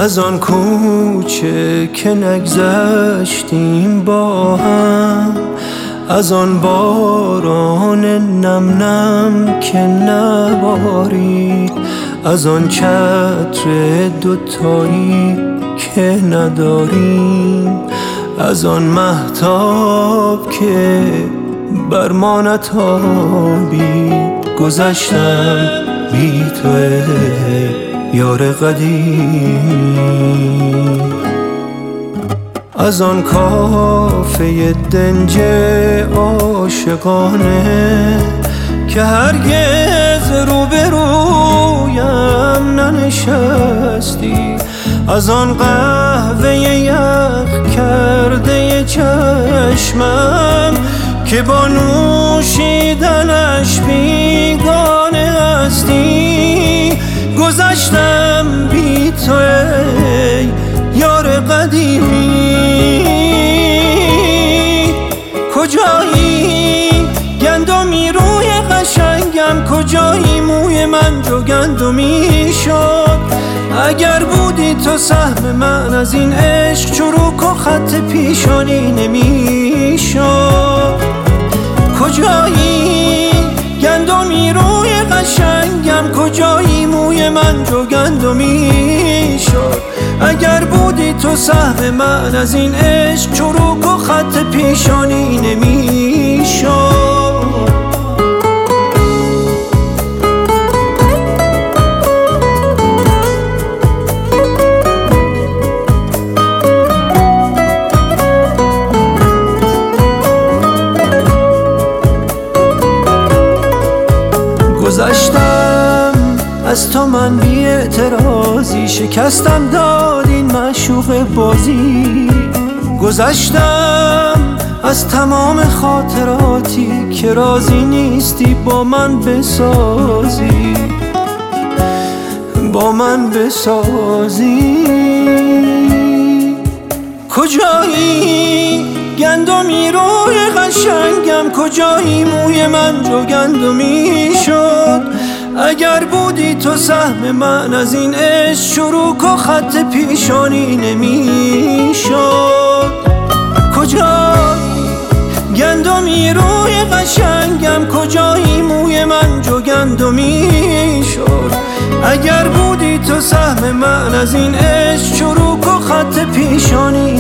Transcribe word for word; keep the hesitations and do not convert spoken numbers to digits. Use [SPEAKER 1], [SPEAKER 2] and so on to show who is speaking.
[SPEAKER 1] از آن کوچه که نگذشتیم با هم، از آن باران نم نم که نبارید، از آن چتر دوتایی که نداریم، از آن مهتاب که بر ما نتابید. گذشتم بی تو یار قدیم، از آن کافه دنج عاشقانه که هرگز روبرویم ننشستی، از آن قهوه یخ کرده چشمم که با نوشیدنش بیگانه هستی. گذشتم بی تو ای یار قدیمی، کجایی گندمی روی قشنگم، کجایی موی من جو گندمی شد. اگر بودی تو سهم من از این عشق، چروک و خط پیشانی نمی شد. کجایی گندمی روی قشنگم، کجایی موی من جو گندمی شد. اگر بودی تو سهم من از این عشق، چروک و خط پیشانی نمی شد. گذشتم از تو من بی اعتراضی، شکستم داد این معشوق بازی. گذشتم از تمام خاطراتی که راضی نیستی با من بسازی، با من بسازی. کجایی گندمی روی قشنگم، کجایی موی من جو گندمی شد. اگر بودی تو سهم من از این عشق، چروک و خط پیشانی نمی شد. کجایی گندمی روی قشنگم، کجایی موی من جو گندمی شد. اگر بودی تو سهم من از این عشق، چروک و خط پیشانی